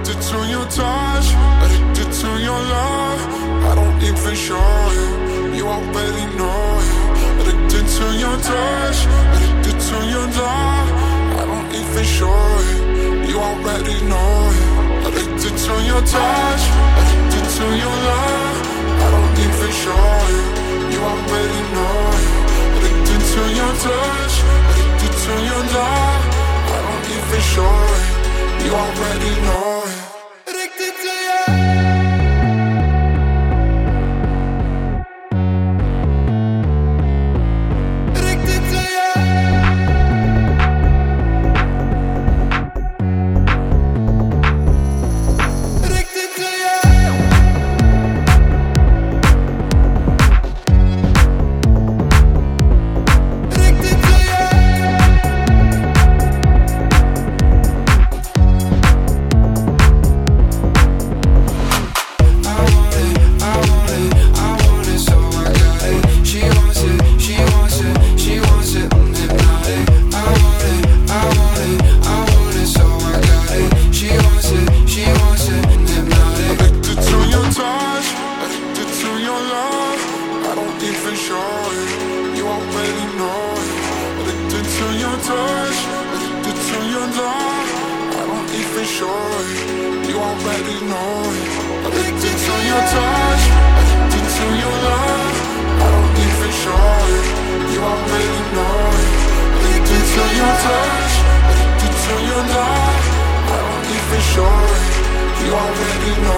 Addicted to your touch, addicted to your love. I don't even show you, you already know it. Addicted to your touch, addicted to your love. I don't even show it, you already know it. Addicted to your touch, addicted to your love. I don't even show you, you already know it. Addicted to your touch, addicted to your love. I don't even show it, you already know it. Addicted to you. Addicted to you. Addicted to you. Addicted to you. You already know it. Addicted to your touch, addicted to your love. I don't even show it, you already know it. Addicted to your touch, addicted to your love. I don't even show it, you already know it.